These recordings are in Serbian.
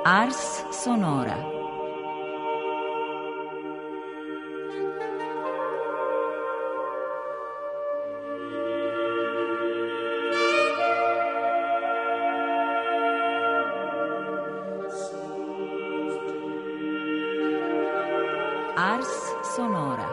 Ars Sonora. Ars Sonora.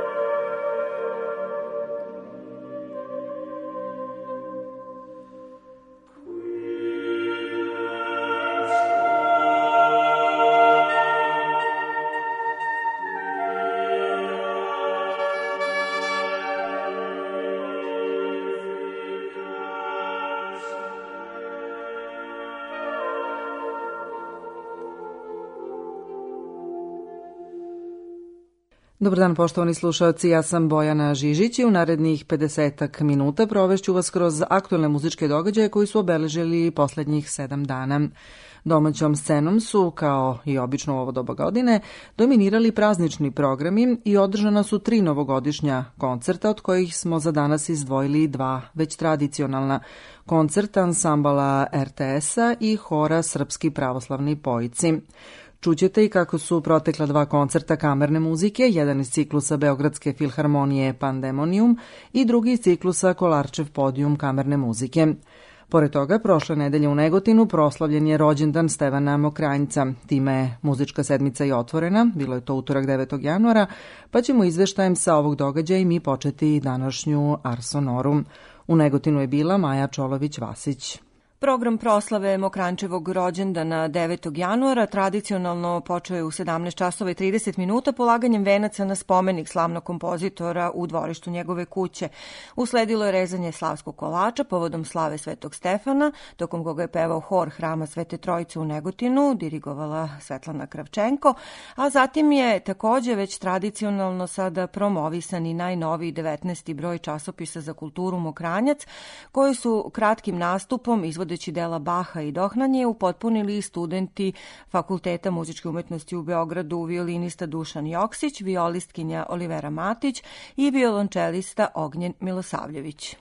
Dobar dan, poštovani slušalci, ja sam Bojana Žižić i u narednih 50 minuta provešću vas kroz aktuelne muzičke događaje koji su obeležili poslednjih 7 dana. Domaćom scenom su, kao i obično u ovo doba godine, dominirali praznični programi i održana su 3 novogodišnja koncerta, od kojih smo za danas izdvojili 2 već tradicionalna. Koncert ansambala RTS-a i hora Srpski pravoslavni pojici. Čućete i kako su protekla 2 koncerta kamerne muzike, jedan iz ciklusa Beogradske filharmonije Pandemonium i drugi iz ciklusa Kolarčev podijum kamerne muzike. Pored toga, prošle nedelje u Negotinu proslavljen je rođendan Stevana Mokranjca. Time je muzička sedmica i otvorena, bilo je to utorak 9. januara, pa ćemo izveštajem sa ovog događaja i mi početi današnju Ars Sonorum. U Negotinu je bila Maja Čolović-Vasić. Program proslave Mokranjčevog rođendana 9. januara tradicionalno počeo je u 17 časova i 30 minuta polaganjem venaca na spomenik slavnog kompozitora u dvorištu njegove kuće. Usledilo je rezanje slavskog kolača povodom slave Svetog Stefana, tokom koga je pevao hor Hrama Svete Trojice u Negotinu, dirigovala Svetlana Kravčenko, a zatim je takođe već tradicionalno sada promovisan i najnoviji 19. broj časopisa za kulturu Mokranjac, koji su kratkim nastupom izvodeći dela Baha i Dohnanje upotpunili studenti Fakulteta muzičke umetnosti u Beogradu, violinista Dušan Joksić, violistkinja Olivera Matić i violončelista Ognjen Milosavljević.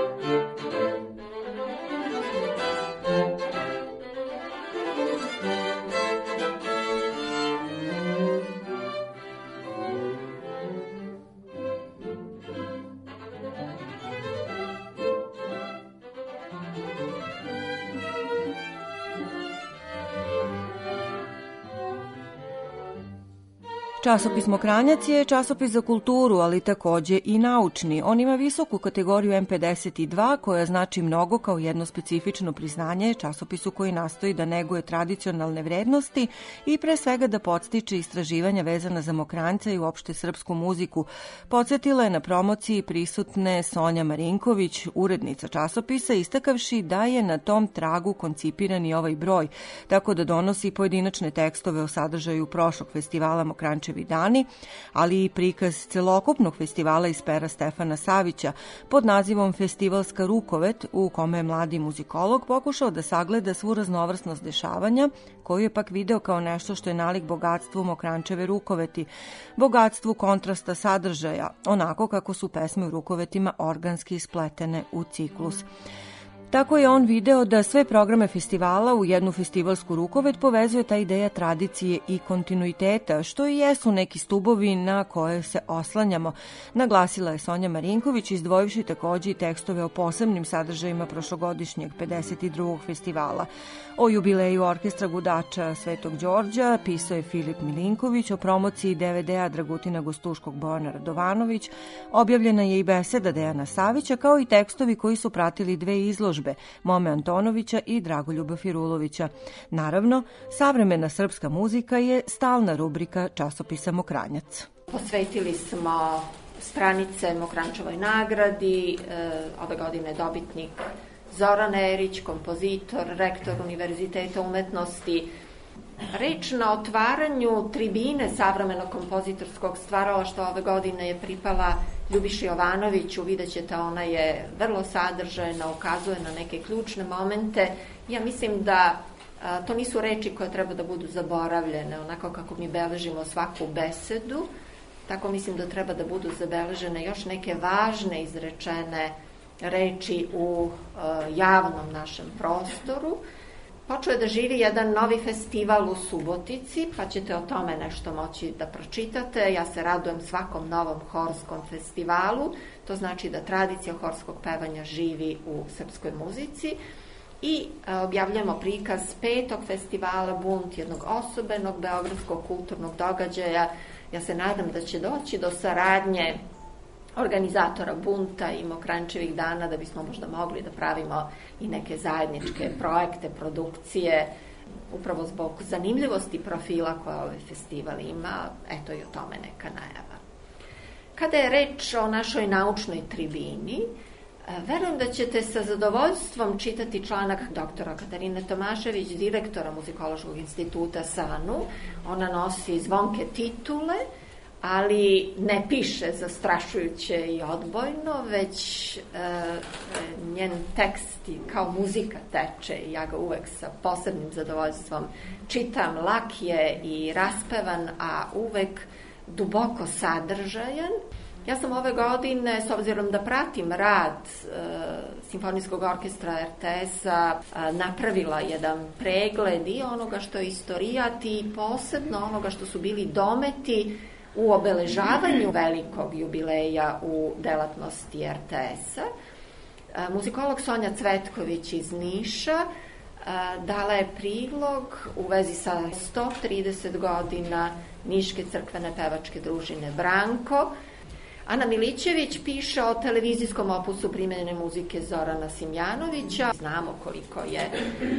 Časopis Mokranjac je časopis za kulturu, ali takođe i naučni. On ima visoku kategoriju M52, koja znači mnogo kao jedno specifično priznanje časopisu koji nastoji da neguje tradicionalne vrednosti i pre svega da podstiče istraživanja vezana za Mokranjca i uopšte srpsku muziku. Podsjetila je na promociji prisutne Sonja Marinković, urednica časopisa, istakavši da je na tom tragu koncipiran i ovaj broj, tako da donosi pojedinačne tekstove o sadržaju prošlog festivala Mokranjčevi dani, ali i prikaz celokupnog festivala iz pera Stefana Savića pod nazivom Festivalska rukovet, u kome je mladi muzikolog pokušao da sagleda svu raznovrsnost dešavanja, koju je pak video kao nešto što je nalik bogatstvu Mokranjčeve rukoveti, bogatstvu kontrasta sadržaja, onako kako su pesme u rukovetima organski ispletene u ciklus. Tako je on video da sve programe festivala u jednu festivalsku rukovet povezuje ta ideja tradicije i kontinuiteta, što i jesu neki stubovi na koje se oslanjamo, naglasila je Sonja Marinković, izdvojivši takođe i tekstove o posebnim sadržajima prošlogodišnjeg 52. festivala. O jubileju orkestra gudača Svetog Đorđa pisao je Filip Milinković, o promociji DVD-a Dragutina Gostuškog Bojana Radovanović, objavljena je i beseda Dejana Savića, kao i tekstovi koji su pratili 2 izložbe, Mome Antonovića i Dragoljuba Firulovića. Naravno, savremena srpska muzika je stalna rubrika časopisa Mokranjac. Posvetili smo stranice Mokranjčevoj nagradi, ove godine dobitnik Zoran Erić, kompozitor, rektor Univerziteta umetnosti. Reč na otvaranju tribine savremenog kompozitorskog stvaralaštva ove godine je pripala Ljubiši Jovanoviću. Vidjet ćete, ona je vrlo sadržajna, ukazuje na neke ključne momente. Ja mislim da to nisu reči koje treba da budu zaboravljene, onako kako mi beležimo svaku besedu, tako mislim da treba da budu zabeležene još neke važne izrečene reči u javnom našem prostoru. počeo je da živi jedan novi festival u Subotici, pa ćete o tome nešto moći da pročitate. Ja se radujem svakom novom horskom festivalu, to znači da tradicija horskog pevanja živi u srpskoj muzici. I objavljamo prikaz 5. festivala Bunt, jednog osobenog beogradskog kulturnog događaja. Ja se nadam da će doći do saradnje organizatora Bunta i Mokranjčevih dana, da bismo možda mogli da pravimo i neke zajedničke projekte, produkcije, upravo zbog zanimljivosti profila koje ovaj festival ima. Eto i o tome neka najava. Kada je reč o našoj naučnoj tribini, verujem da ćete sa zadovoljstvom čitati članak doktora Katarine Tomašević, direktora Muzikološkog instituta SANU. Ona nosi zvonke titule, ali ne piše zastrašujuće i odbojno, već njen tekst kao muzika teče i ja ga uvek sa posebnim zadovoljstvom čitam. Lak je i raspevan, a uvek duboko sadržajan. Ja sam ove godine, s obzirom da pratim rad Simfonijskog orkestra RTS-a, napravila jedan pregled i onoga što je istorijat i posebno onoga što su bili dometi u obeležavanju velikog jubileja u delatnosti RTS-a. Muzikolog Sonja Cvetković iz Niša dala je prilog u vezi sa 130 godina Niške crkvene pevačke družine Branko. Ana Milićević piše o televizijskom opusu primenjene muzike Zorana Simjanovića. Znamo koliko je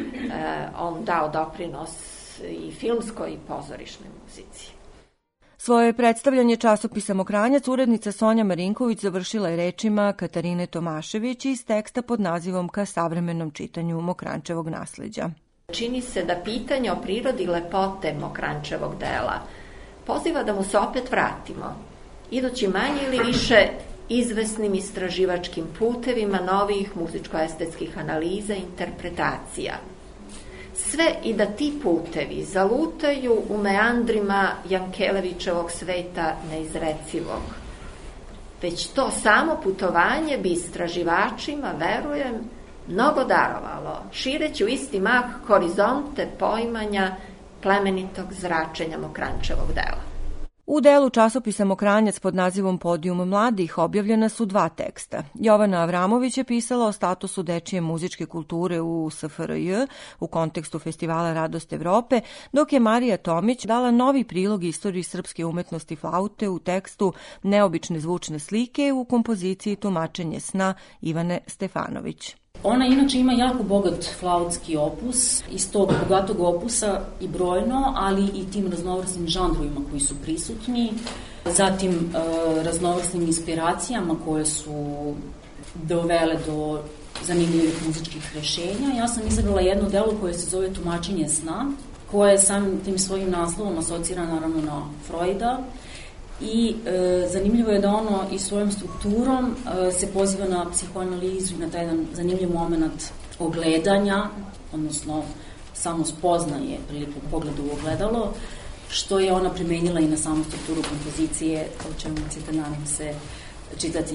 on dao doprinos i filmskoj i pozorišnoj muzici. Svoje predstavljanje časopisa Mokranjac urednica Sonja Marinković završila je rečima Katarine Tomašević iz teksta pod nazivom Ka savremenom čitanju Mokranjčevog nasleđa. Čini se da pitanje o prirodi lepote Mokranjčevog dela poziva da mu se opet vratimo, idući manje ili više izvesnim istraživačkim putevima novih muzičko-estetskih analiza i interpretacija. Sve i da ti putevi zalutaju u meandrima Jankelevićevog sveta neizrecivog. Već to samo putovanje bi istraživačima, verujem, mnogo darovalo, šireći u isti mah horizonte poimanja plemenitog zračenja Mokranjčevog dela. U delu časopisa Mokranjac pod nazivom Podijum mladih objavljena su 2 teksta. Jovana Avramović je pisala o statusu dečije muzičke kulture u SFRJ u kontekstu Festivala Radost Evrope, dok je Marija Tomić dala novi prilog istoriji srpske umetnosti flaute u tekstu Neobične zvučne slike u kompoziciji Tumačenje sna Ivane Stefanović. Ona inače ima jako bogat flautski opus, iz tog bogatog opusa i brojno, ali i tim raznovrsnim žanrovima koji su prisutni, zatim raznovrsnim inspiracijama koje su dovele do zanimljivih muzičkih rešenja. Ja sam izabrala jedno delo koje se zove Tumačenje sna, koje samim tim svojim naslovom asocira naravno na Freuda. I zanimljivo je da ono i svojom strukturom se poziva na psihoanalizu i na taj jedan zanimljiv moment ogledanja, odnosno samo spoznaje prilikom pogleda u ogledalo, što je ona primenila i na samu strukturu kompozicije, o čemu ćete, nadam se, čitati.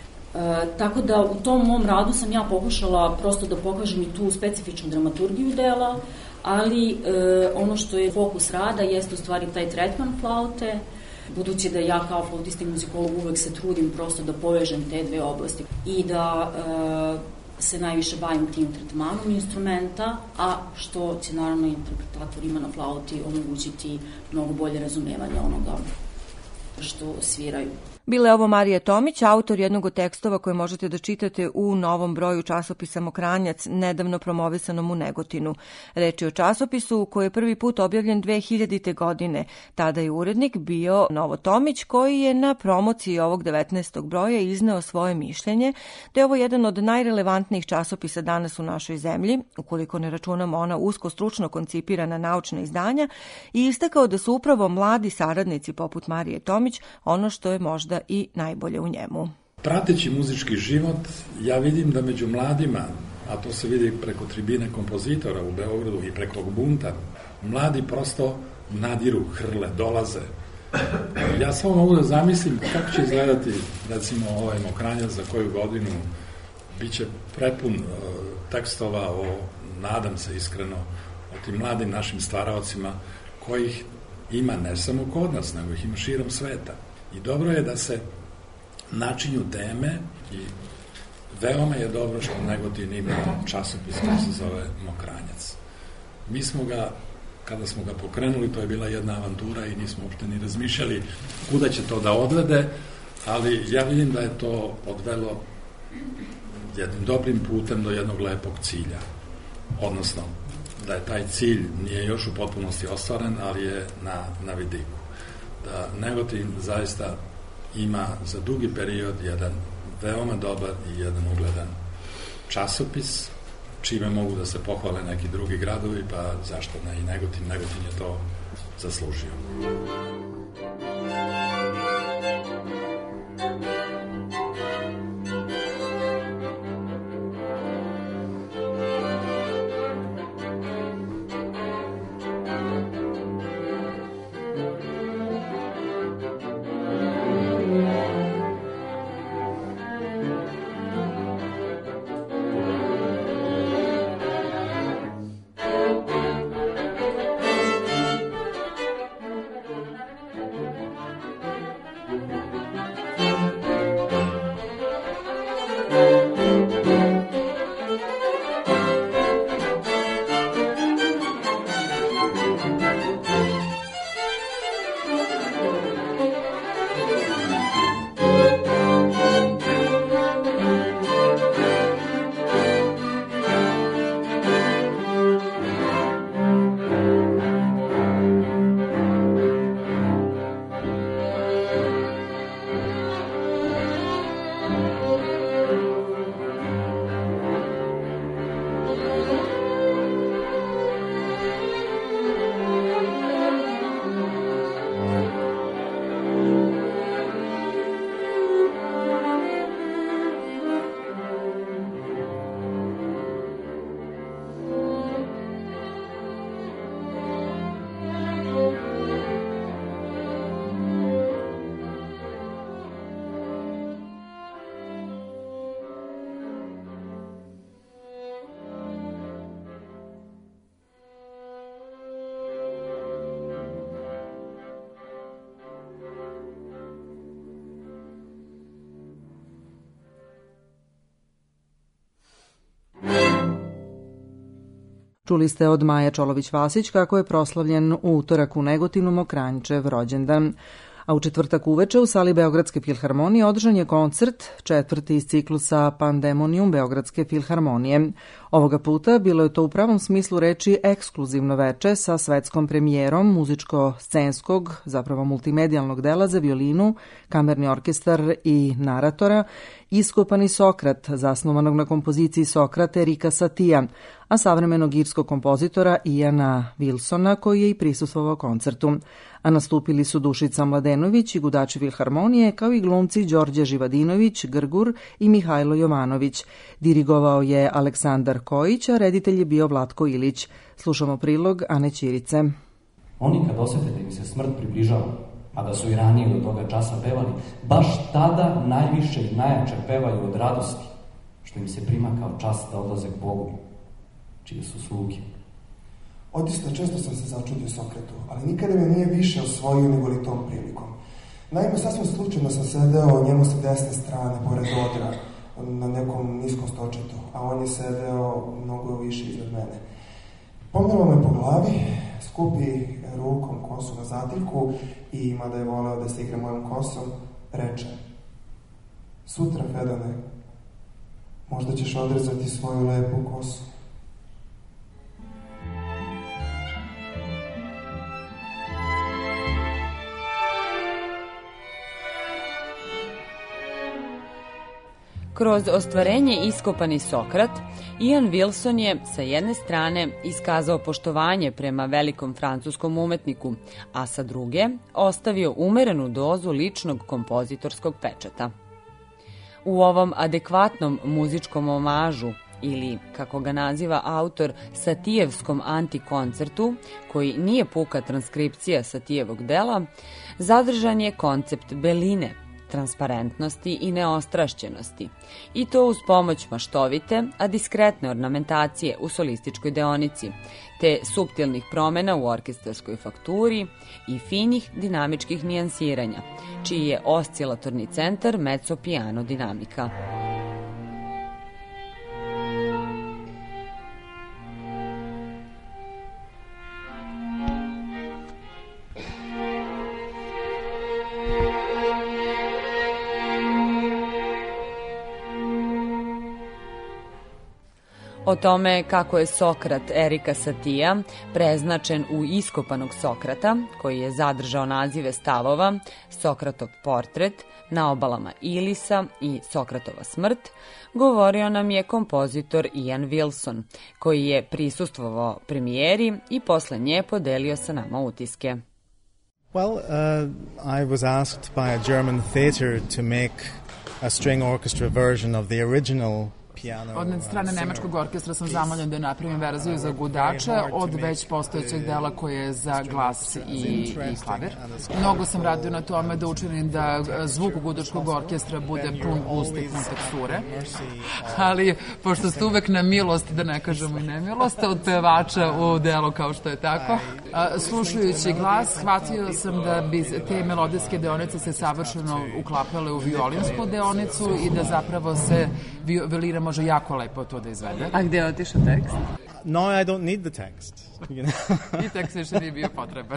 Tako da u tom mom radu sam ja pokušala prosto da pokažem i tu specifičnu dramaturgiju dela, ali ono što je fokus rada jeste u stvari taj tretman flaute, budući da ja kao flautista i muzikolog uvek se trudim prosto da povežem te dve oblasti i da se najviše bavim tim tretmanom instrumenta, a što će naravno interpretatorima na flauti omogućiti mnogo bolje razumevanje onoga što sviraju. Bila je ovo Marija Tomić, autor jednog od tekstova koje možete da čitate u novom broju časopisa Mokranjac, nedavno promovisanom u Negotinu. Reč je o časopisu koji je prvi put objavljen 2000. godine. Tada je urednik bio Novo Tomić, koji je na promociji ovog 19. broja izneo svoje mišljenje da je ovo jedan od najrelevantnijih časopisa danas u našoj zemlji, ukoliko ne računamo ona usko stručno koncipirana naučna izdanja, i istakao da su upravo mladi saradnici poput Marije Tomić ono što je možda i najbolje u njemu. Prateći muzički život, ja vidim da među mladima, a to se vidi preko tribine kompozitora u Beogradu i preko Bunta, mladi prosto nadiru, hrle, dolaze. Ja samo mogu da zamislim kako će izgledati, recimo, ovaj Mokranjac za koju godinu biće prepun tekstova o nadam se iskreno, o tim mladim našim stvaraocima kojih ima ne samo kod nas, nego ih ima širom sveta. I dobro je da se načinju teme i veoma je dobro što Negotin ima časopis koji se zove Mokranjac. Mi smo ga, kada smo ga pokrenuli, to je bila jedna avantura i nismo uopšte ni razmišljali kuda će to da odvede, ali ja vidim da je to odvelo jednim dobrim putem do jednog lepog cilja. Odnosno, da je taj cilj nije još u potpunosti ostvaren, ali je na vidiku. Da Negotin zaista ima za dugi period jedan veoma dobar i jedan ugledan časopis, čime mogu da se pohvale neki drugi gradovi, pa zašto ne i Negotin. Negotin je to zaslužio. Čuli ste od Maje Čolović-Vasić kako je proslavljen u utorak u Negotinu Mokranjčev rođendan. A u četvrtak uveče u sali Beogradske filharmonije održan je koncert, četvrti iz ciklusa Pandemonium Beogradske filharmonije. Ovoga puta bilo je to u pravom smislu reči ekskluzivno veče sa svetskom premijerom muzičko-scenskog, zapravo multimedijalnog dela za violinu, kamerni orkestar i naratora, Iskopani Sokrat, zasnovanog na kompoziciji Sokrata Erika Satija, a savremenog irskog kompozitora Iana Wilsona, koji je i prisustvovao koncertu. A nastupili su Dušica Mladenović i gudači filharmonije, kao i glumci Đorđe Živadinović, Grgur i Mihajlo Jovanović. Dirigovao je Aleksandar Kojić, a reditelj je bio Vlatko Ilić. Slušamo prilog Ane Ćirice. Oni kad osete da im se smrt približava, a da su i ranije do toga časa pevali, baš tada najviše i najjače pevaju od radosti, što im se prima kao čast da odlaze k Bogu, čije su sluge. Odista često sam se začudio Sokratu, ali nikada me nije više osvojio nego li tom prilikom. Naime, sasvim slučajno sam sedeo njemu sa desne strane, pored odra, na nekom niskom stočetu, a on je sedeo mnogo više iznad mene. Pomelo me po glavi, skupi rukom kosu na zatiljku i, mada je voleo da se igra mojom kosom, reče: sutra, Fedone, možda ćeš odrezati svoju lepu kosu. Kroz ostvarenje Iskopani Sokrat, Ian Wilson je sa jedne strane iskazao poštovanje prema velikom francuskom umetniku, a sa druge ostavio umerenu dozu ličnog kompozitorskog pečata. U ovom adekvatnom muzičkom omažu, ili, kako ga naziva autor, Satijevskom antikoncertu, koji nije puka transkripcija Satijevog dela, zadržan je koncept beline, transparentnosti i neostrašćenosti, i to uz pomoć maštovite, a diskretne ornamentacije u solističkoj deonici, te suptilnih promena u orkestarskoj fakturi i finih dinamičkih nijansiranja, čiji je oscilatorni centar mezzo-piano dinamika. O tome kako je Sokrat Erika Satija preznačen u iskopanog Sokrata, koji je zadržao nazive stavova Sokratov portret, Na obalama Ilisa i Sokratova smrt, govorio nam je kompozitor Ian Wilson, koji je prisustvovao premijeri i posle nje podelio sa nama utiske. Well, I was asked by a German theater to make a string orchestra version of the original Od strane nemačkog orkestra sam zamoljen da napravim verziju za gudače od već postojećeg dela koje je za glas i klavir. Mnogo sam radio na tome da učinim da zvuk gudačkog orkestra bude pun guste i pun teksture, ali pošto ste uvek na milost, da ne kažemo i nemilost, od pevača u delu kao što je tako, slušajući glas, shvatio sam da bi te melodijske deonice se savršeno uklapale u violinsku deonicu i da zapravo se violira može jako lepo to da izvede. A gde je otišao tekst? No, I don't need the text. I tekst više nije bio potreban.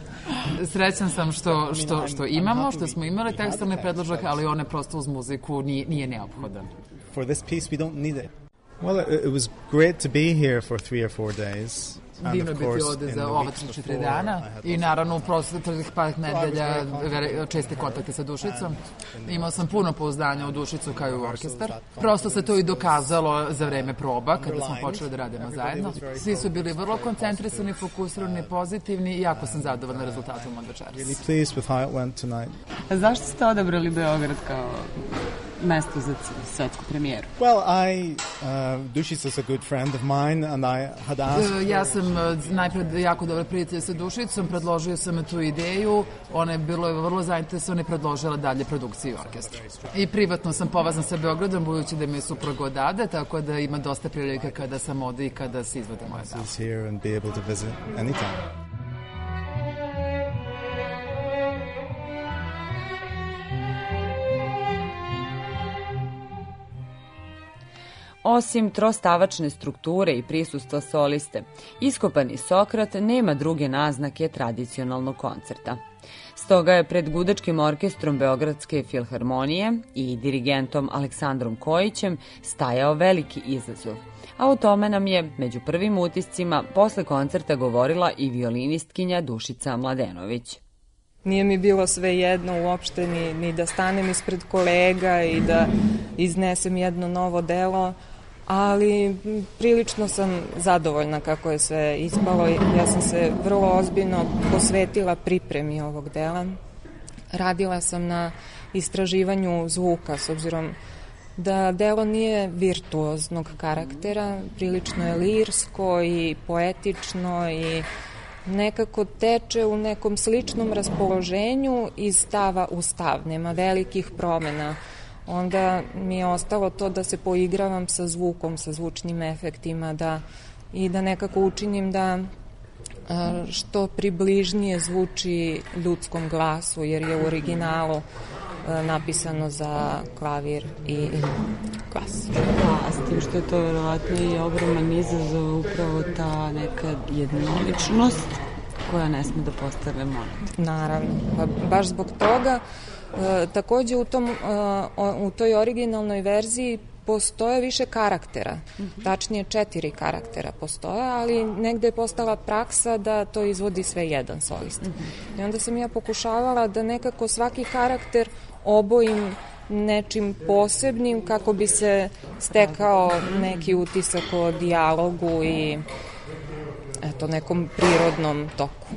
Srećan sam što imamo, što smo imali tekstovne predložak, ali one prosto uz muziku nije neophodan. For this piece we don't need it. Well, it was great to be here for 3 or 4 days. Divno biti ovde za ova 3-4 dana i naravno u proteklih par nedelja česte kontakte sa Dušicom. Imao sam puno pouzdanja u Dušicu kao i u orkestar. Prosto se to i dokazalo za vreme proba kada smo počeli da radimo zajedno. Svi su bili vrlo koncentrisani, fokusirani, pozitivni i jako sam zadovoljna rezultatom od večeras. Zašto ste odabrali Beograd kao mesto za svetsku premijeru? Well, Dušica is a good friend of mine and I had asked... Ja sam najpred jako dobro prijatelj sa Dušicom, predložio sam tu ideju, ona je bilo vrlo zainteresovana i predložila dalje produkciju orkestra. I privatno sam povezan sa Beogradom, budući da mi je suprug odade, tako da ima dosta prilika kada sam ovde i kada se izvode moje delo. Osim trostavačne strukture i prisustva soliste, iskopani Sokrat nema druge naznake tradicionalnog koncerta. Stoga je pred gudačkim orkestrom Beogradske filharmonije i dirigentom Aleksandrom Kojićem stajao veliki izazov, a o tome nam je među prvim utiscima posle koncerta govorila i violinistkinja Dušica Mladenović. Nije mi bilo sve jedno uopšte ni da stanem ispred kolega i da iznesem jedno novo delo, ali prilično sam zadovoljna kako je sve ispalo. Ja sam se vrlo ozbiljno posvetila pripremi ovog dela. Radila sam na istraživanju zvuka, s obzirom da delo nije virtuoznog karaktera, prilično je lirsko i poetično i nekako teče u nekom sličnom raspoloženju iz stava u stav, nema velikih promena. Onda mi je ostalo to da se poigravam sa zvukom, sa zvučnim efektima i da nekako učinim da što približnije zvuči ljudskom glasu, jer je u originalu napisano za klavir i glas. A s tim što je to verovatno i ogroman izazov, upravo ta neka jednoličnost koja ne sme da postane monoton. Naravno, baš zbog toga. Takođe u toj originalnoj verziji postoje više karaktera, tačnije 4 karaktera postoje, ali negde je postala praksa da to izvodi sve jedan solista. I onda sam ja pokušavala da nekako svaki karakter obojim nečim posebnim kako bi se stekao neki utisak o dijalogu i nekom prirodnom toku.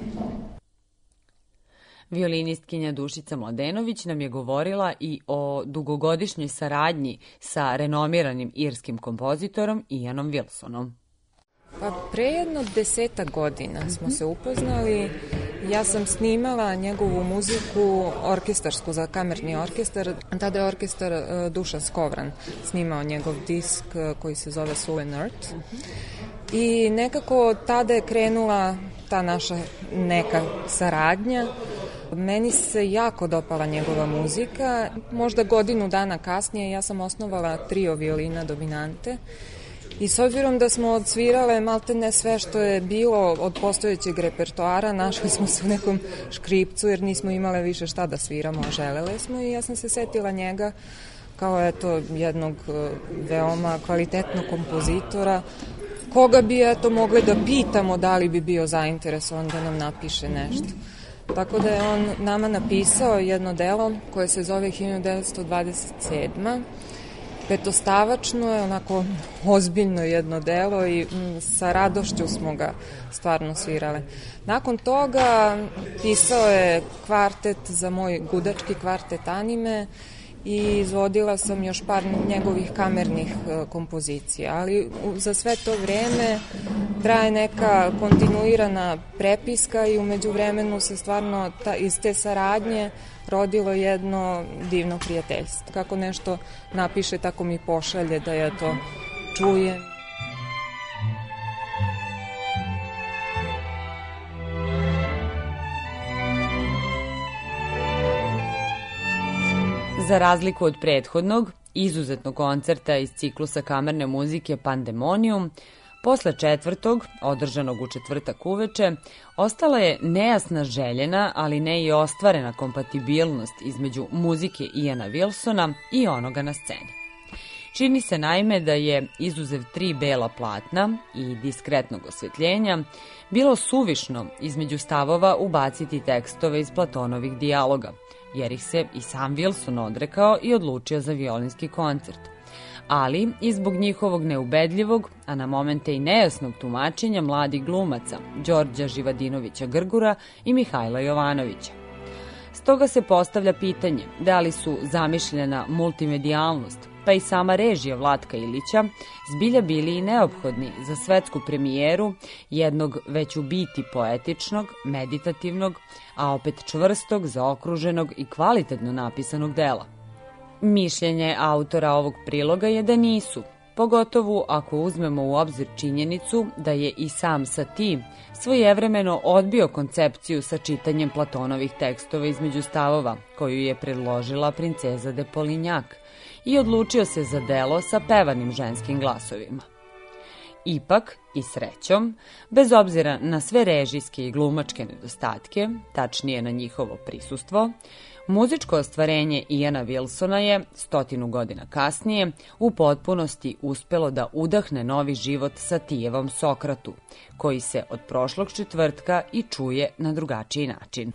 Violinistkinja Dušica Mladenović nam je govorila i o dugogodišnjoj saradnji sa renomiranim irskim kompozitorom Ianom Wilsonom. Pa pre jedno 10 godina smo se upoznali Ja sam snimala njegovu muziku orkestarsku za kamerni orkestar. Tada je orkestar Dušan Skovran snimao njegov disk koji se zove Sullen Earth. I nekako tada je krenula ta naša neka saradnja. Meni se jako dopala njegova muzika. Možda godinu dana kasnije ja sam osnovala trio violina dominante. I s obzirom da smo odsvirale maltene sve što je bilo od postojećeg repertoara, našli smo se u nekom škripcu jer nismo imale više šta da sviramo, a želele smo i ja sam se setila njega kao jednog veoma kvalitetnog kompozitora koga bi mogli da pitamo da li bi bio zainteresovan da nam napiše nešto. Tako da je on nama napisao jedno delo koje se zove 1927. Petostavačno je, onako ozbiljno jedno delo i sa radošću smo ga stvarno svirale. Nakon toga pisao je kvartet za moj gudački kvartet Anime i izvodila sam još par njegovih kamernih kompozicija, ali za sve to vreme traje neka kontinuirana prepiska i umeđu vremenu se stvarno iz te saradnje rodilo jedno divno prijateljstvo. Kako nešto napiše, tako mi pošalje da ja to čujem. Za razliku od prethodnog, izuzetnog koncerta iz ciklusa kamerne muzike Pandemonium, posle četvrtog, održanog u četvrtak uveče, ostala je nejasna željena, ali ne i ostvarena kompatibilnost između muzike Iana Wilsona i onoga na sceni. Čini se naime da je, izuzev 3 bela platna i diskretnog osvetljenja, bilo suvišno između stavova ubaciti tekstove iz Platonovih dijaloga, jer ih se i sam Wilson odrekao i odlučio za violinski koncert. Ali i zbog njihovog neubedljivog, a na momente i nejasnog tumačenja mladih glumaca Đorđa Živadinovića Grgura i Mihajla Jovanovića. Stoga se postavlja pitanje da li su zamišljena multimedijalnost, pa i sama režija Vlatka Ilića, zbilja bili i neophodni za svetsku premijeru jednog već u biti poetičnog, meditativnog, a opet čvrstog, zaokruženog i kvalitetno napisanog dela. Mišljenje autora ovog priloga je da nisu, pogotovo ako uzmemo u obzir činjenicu da je i sam Satie svojevremeno odbio koncepciju sa čitanjem Platonovih tekstova između stavova, koju je predložila princeza de Polignac, i odlučio se za delo sa pevanim ženskim glasovima. Ipak, i srećom, bez obzira na sve režijske i glumačke nedostatke, tačnije na njihovo prisustvo, muzičko ostvarenje Iana Wilsona je, 100 godina kasnije, u potpunosti uspelo da udahne novi život Satijevom Sokratu, koji se od prošlog četvrtka i čuje na drugačiji način.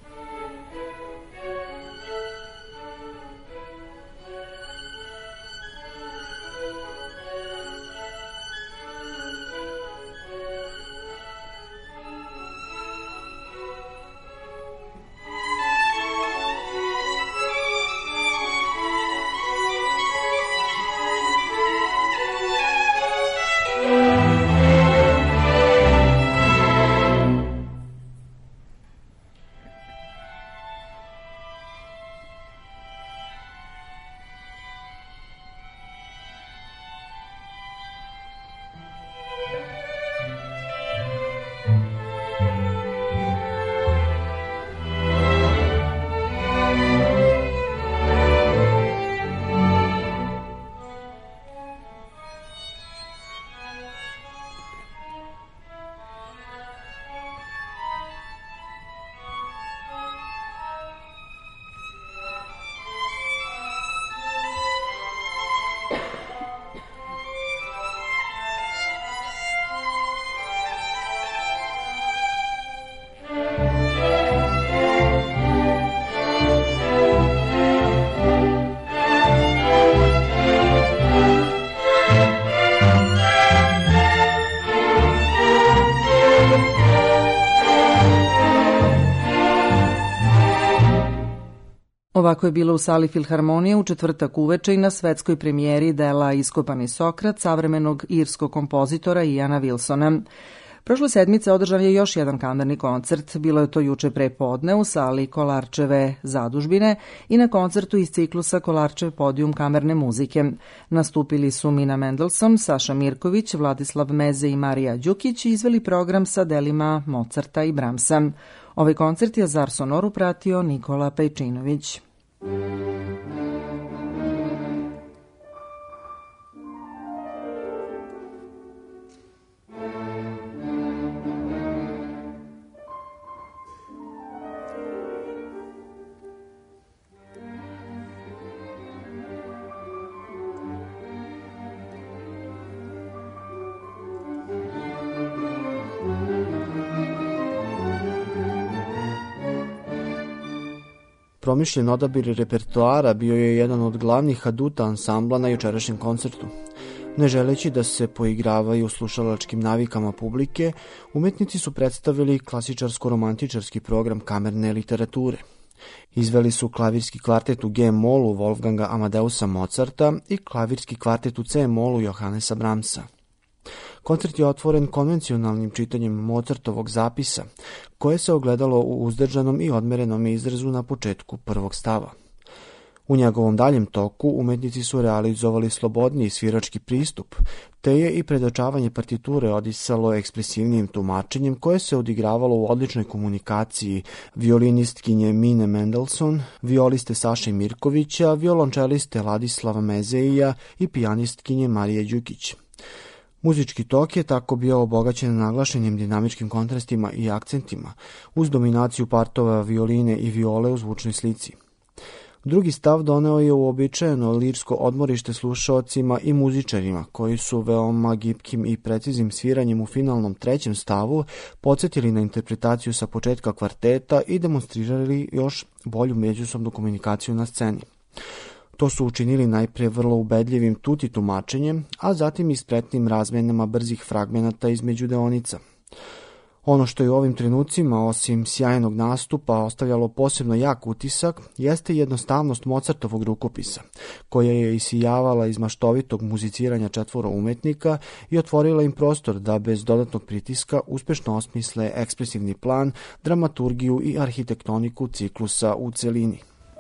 Ovako je bilo u sali Filharmonije u četvrtak uveče i na svetskoj premijeri dela Iskopani Sokrat savremenog irskog kompozitora Iana Wilsona. Prošle sedmice održan je još jedan kamerni koncert. Bilo je to juče pre podne u sali Kolarčeve zadužbine i na koncertu iz ciklusa Kolarčev podijum kamerne muzike. Nastupili su Mina Mendelson, Saša Mirković, Vladislav Meze i Marija Đukić i izveli program sa delima Mozarta i Brahmsa. Ovaj koncert je za Ars Sonoru pratio Nikola Pejčinović. Promišljen odabir repertoara bio je jedan od glavnih aduta ansambla na jučerašnjem koncertu. Ne želeći da se poigravaju slušalačkim navikama publike, umetnici su predstavili klasičarsko-romantičarski program kamerne literature. Izveli su klavirski kvartet u G-molu Wolfganga Amadeusa Mozarta i klavirski kvartet u C-molu Johannesa Brahmsa. Koncert je otvoren konvencionalnim čitanjem Mozartovog zapisa, koje se ogledalo u uzdržanom i odmerenom izrazu na početku prvog stava. U njegovom daljem toku umetnici su realizovali slobodniji svirački pristup, te je i predočavanje partiture odisalo ekspresivnijim tumačenjem koje se odigravalo u odličnoj komunikaciji violinistkinje Mine Mendelson, violiste Saše Mirkovića, violončeliste Ladislava Mezeija i pijanistkinje Marije Đukić. Muzički tok je tako bio obogaćen naglašenim dinamičkim kontrastima i akcentima, uz dominaciju partova violine i viole u zvučnoj slici. Drugi stav doneo je uobičajeno lirsko odmorište slušaocima i muzičarima, koji su veoma gibkim i preciznim sviranjem u finalnom trećem stavu podsjetili na interpretaciju sa početka kvarteta i demonstrirali još bolju međusobnu komunikaciju na sceni. To su učinili najpre vrlo ubedljivim tuti tumačenjem, a zatim i spretnim razmenama brzih fragmenata između deonica. Ono što je u ovim trenucima, osim sjajnog nastupa, ostavljalo posebno jak utisak, jeste jednostavnost Mozartovog rukopisa, koja je isijavala iz maštovitog muziciranja četvoro umetnika i otvorila im prostor da bez dodatnog pritiska uspešno osmisle ekspresivni plan, dramaturgiju i arhitektoniku ciklusa u celini.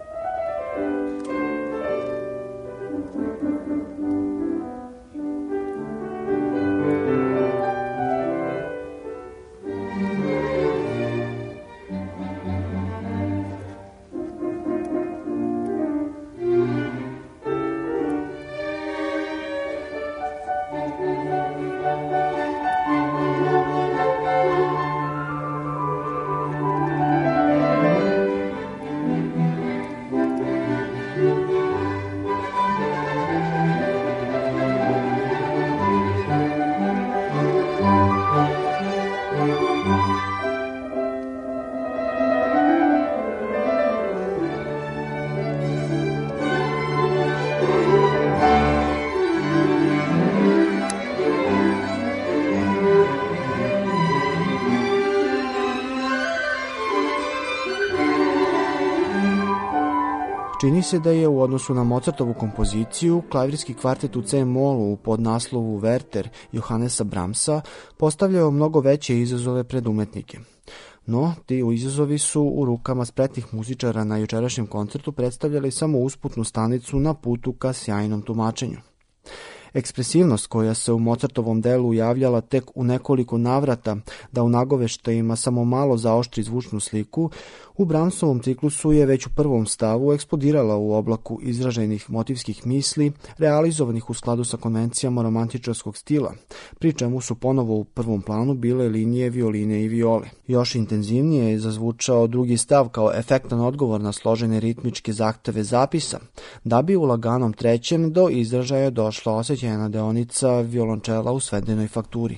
Čini se da je u odnosu na Mozartovu kompoziciju klavirski kvartet u C-molu pod naslovu Werther Johannesa Brahmsa postavljao mnogo veće izazove pred umetnike. No, ti izazovi su u rukama spretnih muzičara na jučerašnjem koncertu predstavljali samo usputnu stanicu na putu ka sjajnom tumačenju. Ekspresivnost koja se u Mozartovom delu javljala tek u nekoliko navrata da u nagoveštajima samo malo zaoštri zvučnu sliku, u Brahmsovom ciklusu je već u prvom stavu eksplodirala u oblaku izraženih motivskih misli, realizovanih u skladu sa konvencijama romantičarskog stila, pri čemu su ponovo u prvom planu bile linije violine i viole. Još intenzivnije je zazvučao drugi stav kao efektan odgovor na složene ritmičke zahteve zapisa, da bi u laganom trećem do izražaja došla osjećajna deonica violončela u svedenoj fakturi.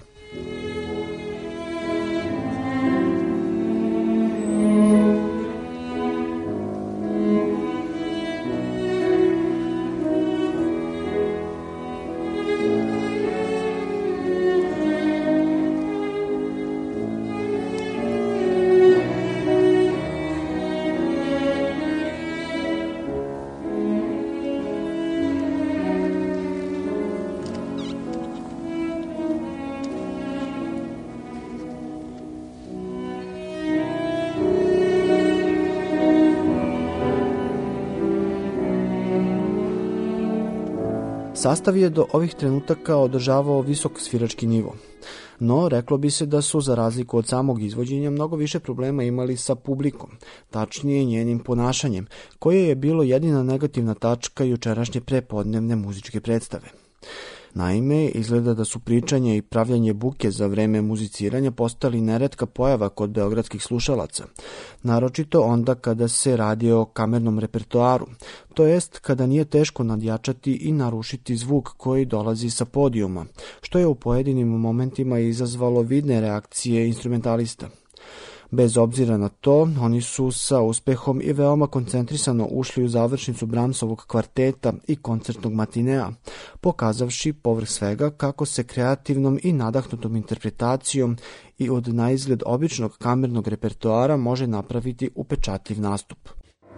Sastav je do ovih trenutaka održavao visok svirački nivo. No, reklo bi se da su, za razliku od samog izvođenja, mnogo više problema imali sa publikom, tačnije njenim ponašanjem, koje je bilo jedina negativna tačka jučerašnje prepodnevne muzičke predstave. Naime, izgleda da su pričanje i pravljanje buke za vreme muziciranja postali neretka pojava kod beogradskih slušalaca, naročito onda kada se radi o kamernom repertoaru, to jest kada nije teško nadjačati i narušiti zvuk koji dolazi sa podijuma, što je u pojedinim momentima izazvalo vidne reakcije instrumentalista. Bez obzira na to, oni su sa uspehom i veoma koncentrisano ušli u završnicu Brahmsovog kvarteta i koncertnog matinea, pokazavši povrh svega kako se kreativnom i nadahnutom interpretacijom i od naizgled običnog kamernog repertoara može napraviti upečatljiv nastup.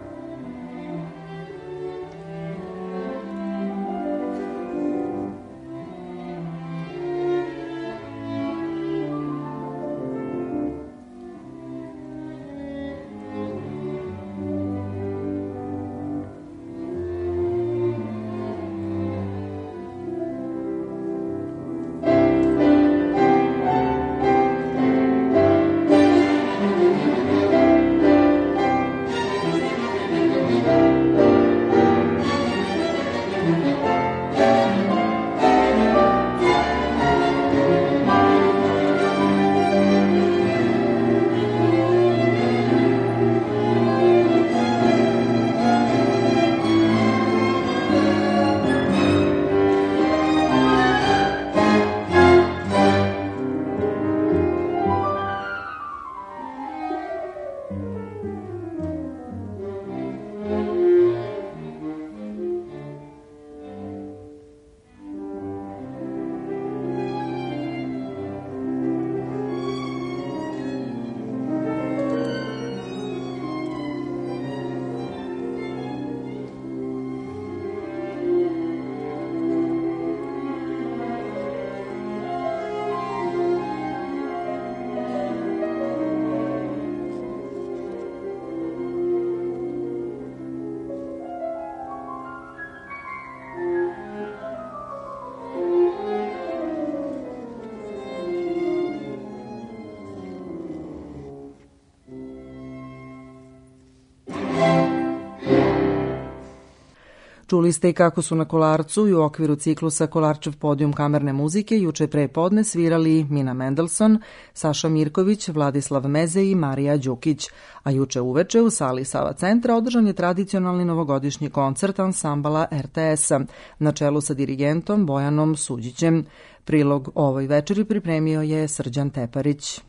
Čuli ste i kako su na Kolarcu i u okviru ciklusa Kolarčev podijum kamerne muzike juče pre podne svirali Mina Mendelson, Saša Mirković, Vladislav Meze i Marija Đukić, a juče uveče u sali Sava centra održan je tradicionalni novogodišnji koncert ansambala RTS-a na čelu sa dirigentom Bojanom Suđićem. Prilog ovoj večeri pripremio je Srđan Teparić.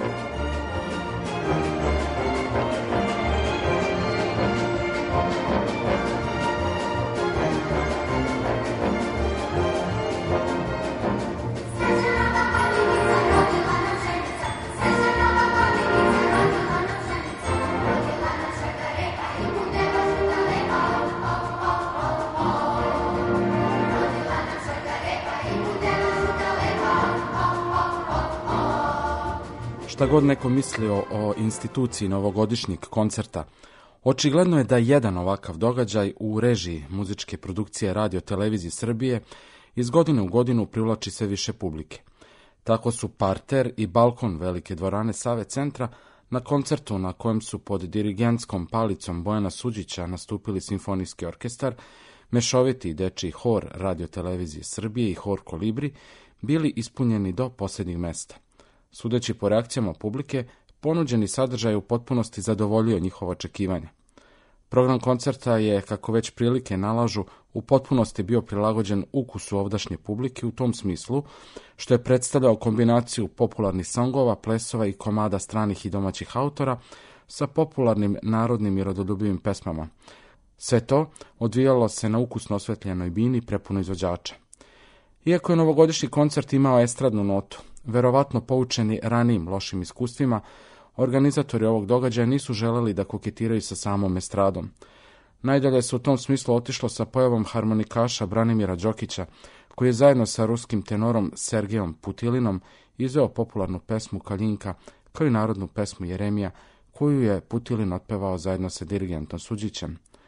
Šta god neko mislio o instituciji novogodišnjeg koncerta, očigledno je da jedan ovakav događaj u režiji muzičke produkcije Radio Televizije Srbije iz godine u godinu privlači sve više publike. Tako su parter i balkon velike dvorane Save centra na koncertu na kojem su pod dirigentskom palicom Bojana Suđića nastupili simfonijski orkestar, mešoviti dečiji hor Radio Televizije Srbije i hor Kolibri bili ispunjeni do posljednjih mesta. Sudeći po reakcijama publike, ponuđeni sadržaj u potpunosti zadovoljio njihovo očekivanje. Program koncerta je, kako već prilike nalažu, u potpunosti bio prilagođen ukusu ovdašnje publike u tom smislu, što je predstavljao kombinaciju popularnih songova, plesova i komada stranih i domaćih autora sa popularnim narodnim i rodoljubivim pesmama. Sve to odvijalo se na ukusno osvetljenoj bini prepuno izvođača. Iako je novogodišnji koncert imao estradnu notu, verovatno poučeni ranijim lošim iskustvima, organizatori ovog događaja nisu želeli da koketiraju sa samom estradom. Najdalje se u tom smislu otišlo sa pojavom harmonikaša Branimira Đokića, koji je zajedno sa ruskim tenorom Sergejom Putilinom izveo popularnu pesmu Kaljinka, kao i narodnu pesmu Jeremija, koju je Putilin otpevao zajedno sa dirigentom Suđićem.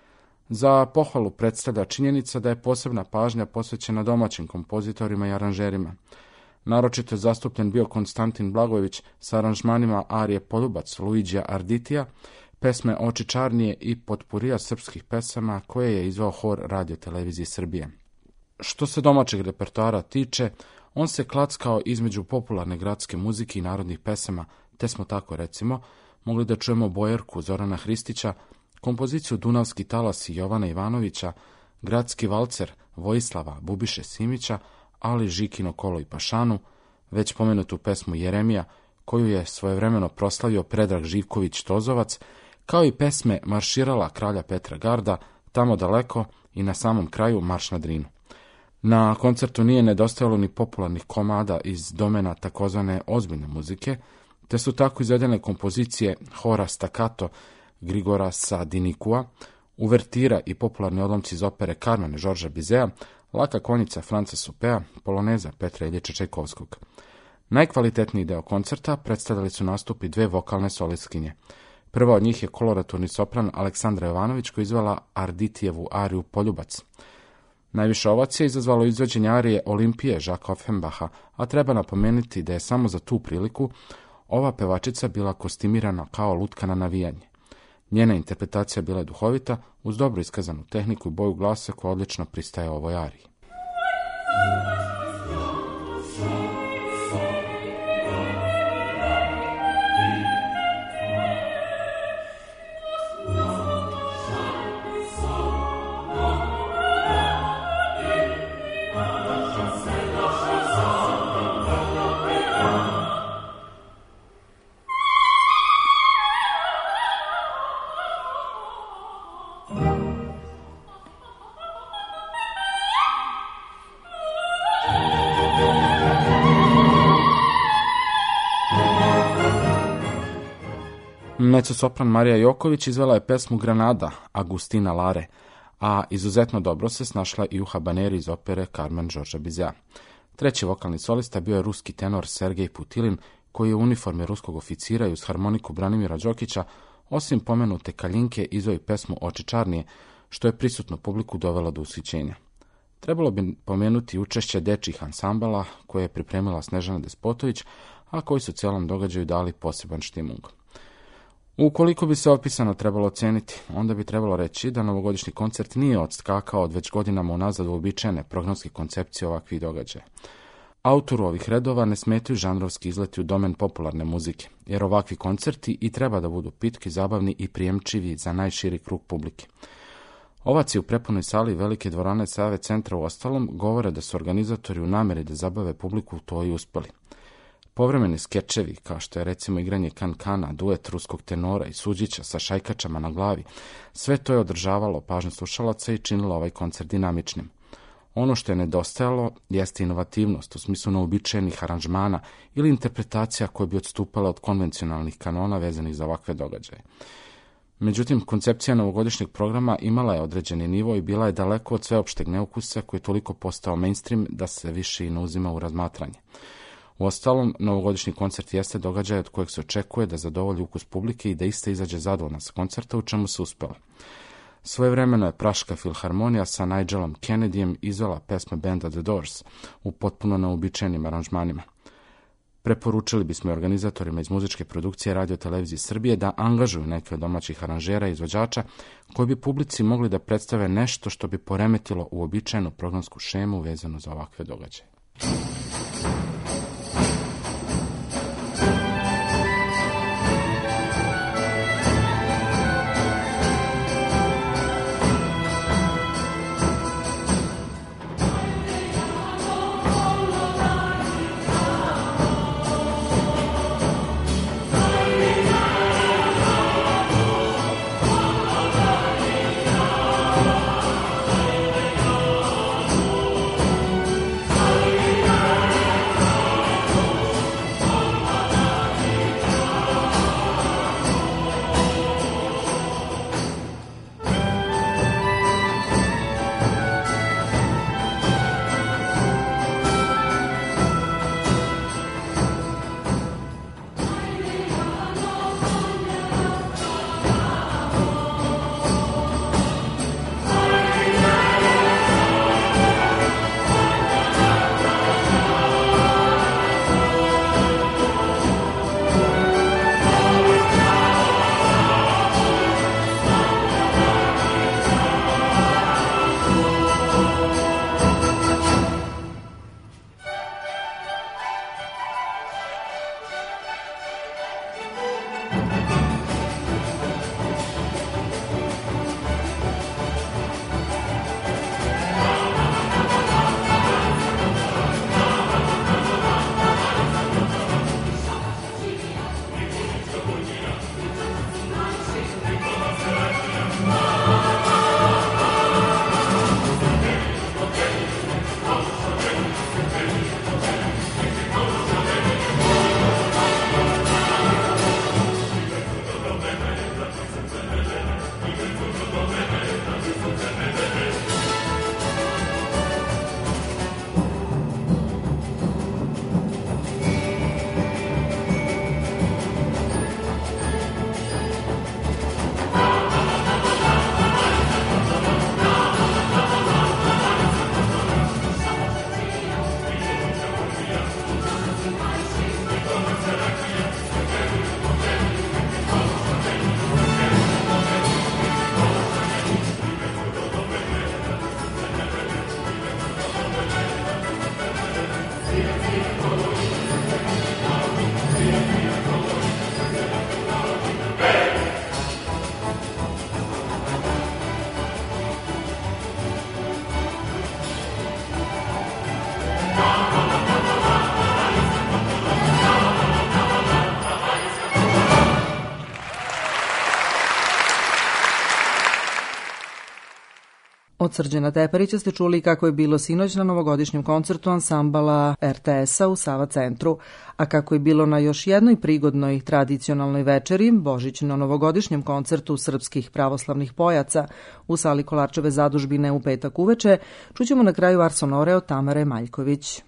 Za pohvalu predstavlja činjenica da je posebna pažnja posvećena domaćim kompozitorima i aranžerima. Naročito je zastupljen bio Konstantin Blagojević sa aranžmanima arije Poljubac Luigija Arditija, pesme Oči čarnije i potpurija srpskih pesama koje je izveo hor Radio televizije Srbije. Što se domaćeg repertoara tiče, on se klackao između popularne gradske muzike i narodnih pesama, te smo tako, recimo, mogli da čujemo Bojerku Zorana Hristića, kompoziciju Dunavski talasi Jovana Ivanovića, gradski valcer Vojislava Bubiše Simića, ali Žikino kolo i pašanu, već pomenutu pesmu Jeremija, koju je svojevremeno proslavio Predrag Živković Tozovac, kao i pesme Marširala kralja Petra Garda, Tamo daleko i na samom kraju Marš na Drinu. Na koncertu nije nedostajalo ni popularnih komada iz domena takozvane ozbiljne muzike, te su tako izvedene kompozicije hora Staccato Grigora Sadinikua, uvertira i popularni odlomci iz opere Carmen Žorža Bizea, Laka konjica Franca Supea, poloneza Petra Iljiča Čajkovskog. Najkvalitetniji deo koncerta predstavljali su nastupi dve vokalne solistkinje. Prva od njih je koloraturni sopran Aleksandra Jovanović koja izvala Arditijevu ariju Poljubac. Najviše ovacije izazvalo izvođenje arije Olimpije Žaka Offenbacha, a treba napomenuti da je samo za tu priliku ova pevačica bila kostimirana kao lutka na navijanje. Njena interpretacija bila je duhovita, uz dobro iskazanu tehniku i boju glasa koja odlično pristaje ovoj ariji. Mezzo-sopran Marija Joković izvela je pesmu Granada Agustina Lare, a izuzetno dobro se snašla i u habaneri iz opere Carmen Žorža Bizea. Treći vokalni solista bio je ruski tenor Sergej Putilin, koji je u uniformi ruskog oficira i uz harmoniku Branimira Đokića, osim pomenute Kaljinke, izveo i pesmu Oči čarnije, što je prisutnu publiku dovelo do ushićenja. Trebalo bi pomenuti učešće dečjih ansambala koje je pripremila Snežana Despotović, a koji su cijelom događaju dali poseban štimung. Ukoliko bi se opisano trebalo oceniti, onda bi trebalo reći da novogodišnji koncert nije odskakao od već godinama unazad uobičajene programske koncepcije ovakvih događaja. Autoru ovih redova ne smetaju žanrovski izleti u domen popularne muzike, jer ovakvi koncerti i treba da budu pitki, zabavni i prijemčivi za najširi krug publike. Ovaci u prepunoj sali velike dvorane Save centra u ostalom govore da su organizatori u nameri da zabave publiku to i uspeli. Povremeni skečevi, kao što je recimo igranje Kan-Kana, duet ruskog tenora i Suđića sa šajkačama na glavi, sve to je održavalo pažnju slušalaca i činilo ovaj koncert dinamičnim. Ono što je nedostajalo jeste inovativnost u smislu neobičajenih aranžmana ili interpretacija koje bi odstupale od konvencionalnih kanona vezanih za ovakve događaje. Međutim, koncepcija novogodišnjeg programa imala je određeni nivo i bila je daleko od sveopšteg neukusa koji je toliko postao mainstream da se više i ne uzima u razmatranje. Uostalom, novogodišnji koncert jeste događaj od kojeg se očekuje da zadovolji ukus publike i da ista izađe zadovoljna sa koncerta, u čemu se uspela. Svojevremeno je Praška filharmonija sa Nigelom Kennedyjem izvela pesme benda The Doors u potpuno neobičajenim aranžmanima. Preporučili bismo organizatorima iz muzičke produkcije Radio televizije Srbije da angažuju neke od domaćih aranžera i izvođača koji bi publici mogli da predstave nešto što bi poremetilo uobičajenu programsku šemu vezanu za ovakve događaje. Od Srđana Teparića ste čuli kako je bilo sinoć na novogodišnjem koncertu ansambala RTS-a u Sava centru, a kako je bilo na još jednoj prigodnoj tradicionalnoj večeri, božićno-novogodišnjem koncertu srpskih pravoslavnih pojaca u sali Kolarčeve zadužbine u petak uveče, čućemo na kraju Ars Sonore od Tamare Maljković.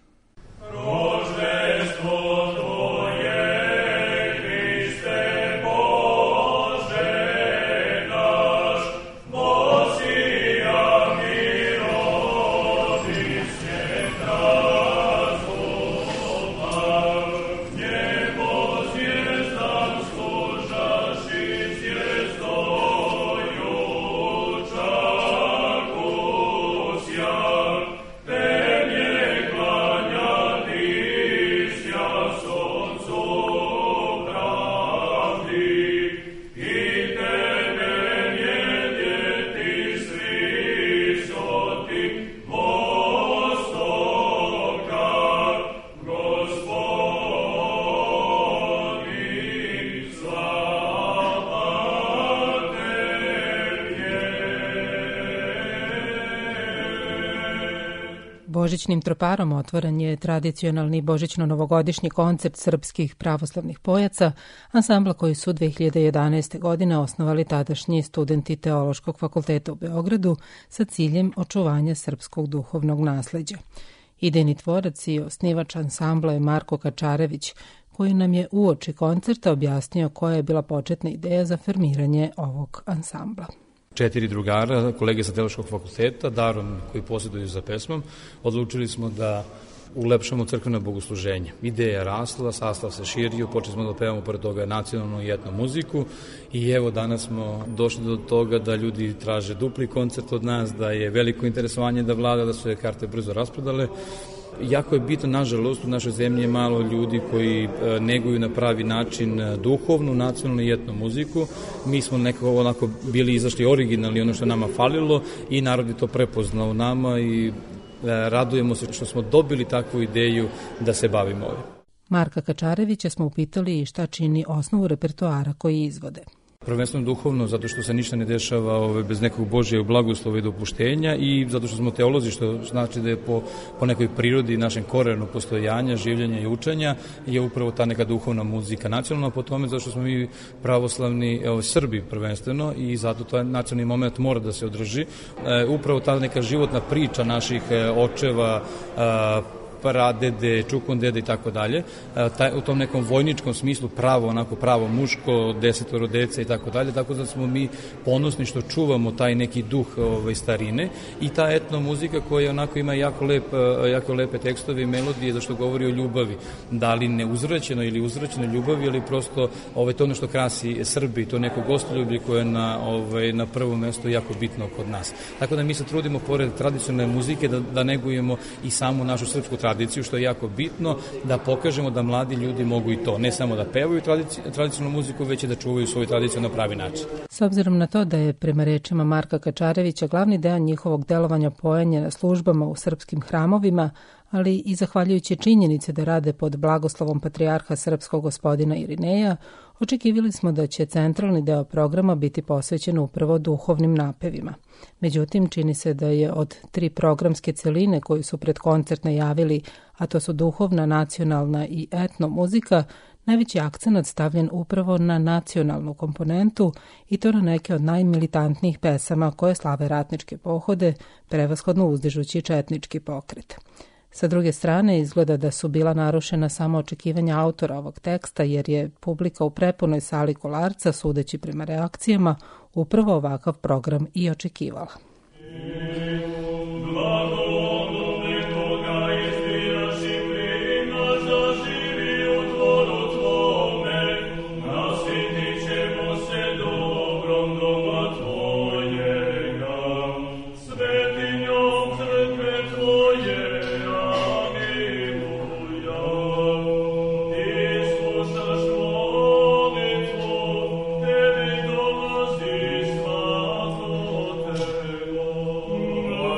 Božićnim troparom otvoren je tradicionalni božićno-novogodišnji koncert srpskih pravoslavnih pojaca, ansambla koji su 2011. godine osnovali tadašnji studenti Teološkog fakulteta u Beogradu sa ciljem očuvanja srpskog duhovnog nasleđa. Idejni tvorac i osnivač ansambla je Marko Kačarević, koji nam je uoči koncerta objasnio koja je bila početna ideja za formiranje ovog ansambla. 4 drugara, kolege sa Teološkog fakulteta, darom koji posjeduju za pesmom, odlučili smo da ulepšamo crkveno bogosluženje. Ideja je rasla, sastav se širio, počeli smo da pevamo pored toga nacionalnu i etno muziku i evo danas smo došli do toga da ljudi traže dupli koncert od nas, da je veliko interesovanje da vlada, da su je karte brzo rasprodale. Jako je bitno, nažalost, u našoj zemlji je malo ljudi koji neguju na pravi način duhovnu, nacionalnu i etnu muziku. Mi smo nekako onako bili izašli originalni, ono što nama falilo i narod je to prepoznao u nama i radujemo se što smo dobili takvu ideju da se bavimo ovim. Marka Kačarevića smo upitali i šta čini osnovu repertoara koji izvode. Prvenstveno duhovno, zato što se ništa ne dešava bez nekog Božjeg blagoslova i dopuštenja i zato što smo teolozi, što znači da je po nekoj prirodi našem korenu postojanja, življenja i učenja je upravo ta neka duhovna muzika nacionalna, po tome zato što smo mi pravoslavni Srbi prvenstveno i zato taj nacionalni moment mora da se održi. Upravo ta neka životna priča naših očeva, pradede, čukundede i tako dalje, u tom nekom vojničkom smislu pravo muško, 10 dece i tako dalje, tako da smo mi ponosni što čuvamo taj neki duh starine i ta etno muzika koja onako ima jako lepe tekstove i melodije, zašto govori o ljubavi, da li neuzvraćeno ili uzvraćeno ljubavi, ali prosto to ono što krasi Srbi, to neko gostoljublje koje je na prvom mestu jako bitno kod nas. Tako da mi se trudimo pored tradicionalne muzike da negujemo i samu našu srpsku tradiciju, što je jako bitno, da pokažemo da mladi ljudi mogu i to, ne samo da pevaju tradicionalnu muziku, već i da čuvaju svoju tradiciju na pravi način. S obzirom na to da je, prema rečima Marka Kačarevića, glavni deo njihovog delovanja pojanje na službama u srpskim hramovima, ali i zahvaljujući činjenice da rade pod blagoslovom patrijarha srpskog gospodina Irineja, očekivali smo da će centralni deo programa biti posvećen upravo duhovnim napevima. Međutim, čini se da je od 3 programske celine koje su pred koncert najavili, a to su duhovna, nacionalna i etno muzika, najveći akcenat stavljen upravo na nacionalnu komponentu i to na neke od najmilitantnijih pesama koje slave ratničke pohode, prevashodno uzdižući četnički pokret. Sa druge strane, izgleda da su bila narušena samo očekivanja autora ovog teksta, jer je publika u prepunoj sali Kolarca, sudeći prema reakcijama, upravo ovakav program i očekivala. Oh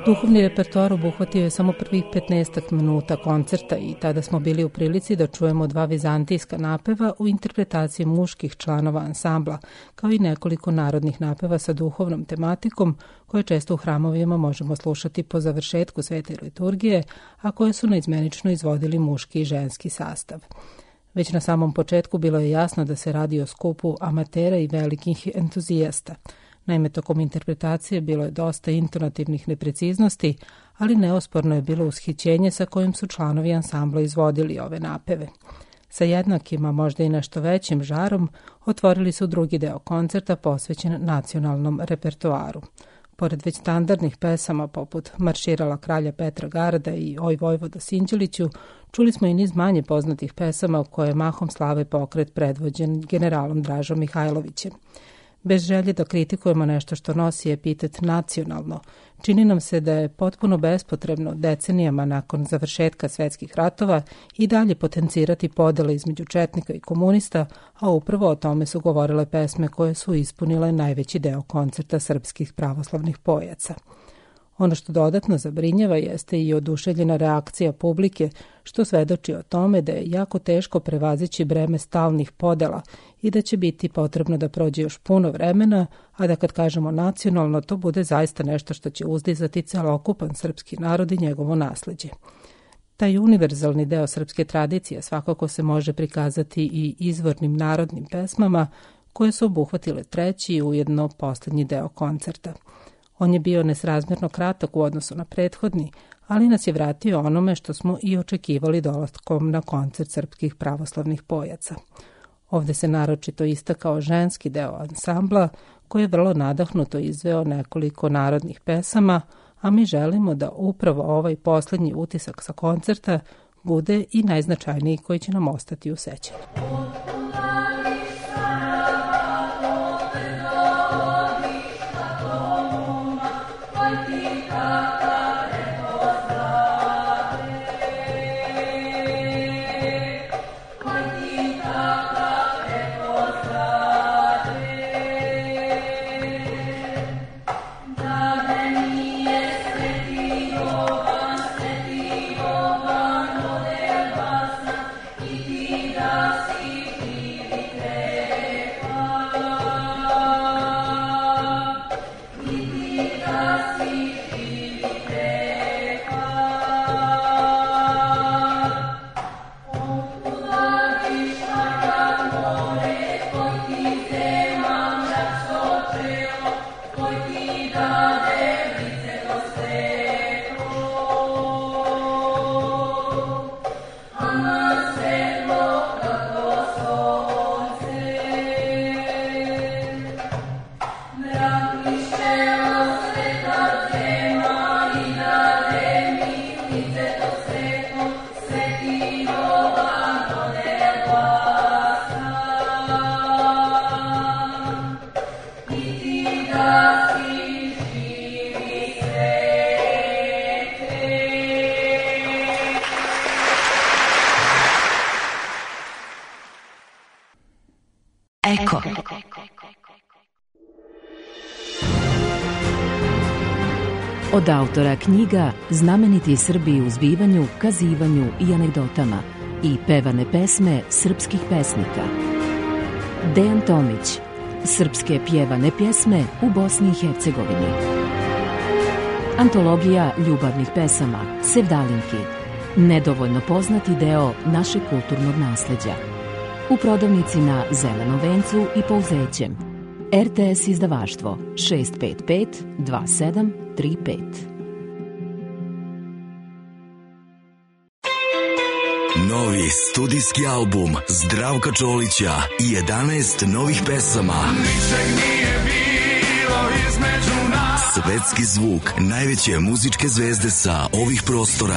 Duhovni repertoar obuhvatio je samo prvih 15 minuta koncerta i tada smo bili u prilici da čujemo 2 vizantijska napeva u interpretaciji muških članova ansambla, kao i nekoliko narodnih napeva sa duhovnom tematikom, koje često u hramovima možemo slušati po završetku svete liturgije, a koje su neizmenično izvodili muški i ženski sastav. Već na samom početku bilo je jasno da se radi o skupu amatera i velikih entuzijasta. Naime, tokom interpretacije bilo je dosta intonativnih nepreciznosti, ali neosporno je bilo ushićenje sa kojim su članovi ansambla izvodili ove napeve. Sa jednakim, a možda i nešto većim žarom, otvorili su drugi deo koncerta posvećen nacionalnom repertoaru. Pored već standardnih pesama poput Marširala kralja Petra Garda i Oj Vojvodo Sinđeliću, čuli smo i niz manje poznatih pesama u koje mahom slave pokret predvođen generalom Dražom Mihajlovićem. Bez želje da kritikujemo nešto što nosi epitet nacionalno, čini nam se da je potpuno bespotrebno decenijama nakon završetka svetskih ratova i dalje potencirati podele između četnika i komunista, a upravo o tome su govorile pesme koje su ispunile najveći deo koncerta srpskih pravoslavnih pojaca. Ono što dodatno zabrinjava jeste i oduševljena reakcija publike, što svedoči o tome da je jako teško prevazići breme stalnih podela i da će biti potrebno da prođe još puno vremena, a da kad kažemo nacionalno, to bude zaista nešto što će uzdizati celokupan srpski narod i njegovo nasleđe. Taj univerzalni deo srpske tradicije svakako se može prikazati i izvornim narodnim pesmama, koje su obuhvatile treći i ujedno poslednji deo koncerta. On je bio nesrazmjerno kratak u odnosu na prethodni, ali nas je vratio onome što smo i očekivali dolaskom na koncert srpskih pravoslavnih pojaca. Ovde se naročito istakao ženski deo ansambla, koji je vrlo nadahnuto izveo nekoliko narodnih pesama, a mi želimo da upravo ovaj poslednji utisak sa koncerta bude i najznačajniji koji će nam ostati u sećanju. Eko. Od autora knjiga Znameniti Srbi u zbivanju, kazivanju i anegdotama i pevane pesme srpskih pesnika. Dejan Tomić. Srpske pjevane pjesme u Bosni i Hercegovini. Antologija ljubavnih pesama Sevdalinki. Nedovoljno poznati deo našeg kulturnog nasleđa. U prodavnici na Zelenom vencu i Pouzećem. RTS izdavaštvo 655 2735. Novi studijski album Zdravka Čolića i 11 novih pesama. Ničeg nije bilo između nas. Svetski zvuk najveće muzičke zvezde sa ovih prostora.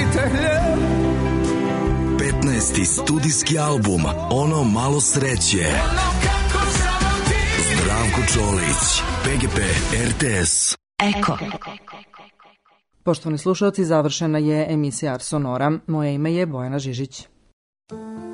15. studijski album Ono malo sreće. Zdravko Čolić, PGP RTS. Eko. Poštovani slušalci, završena je emisija Ars Sonora. Moje ime je Bojana Žižić.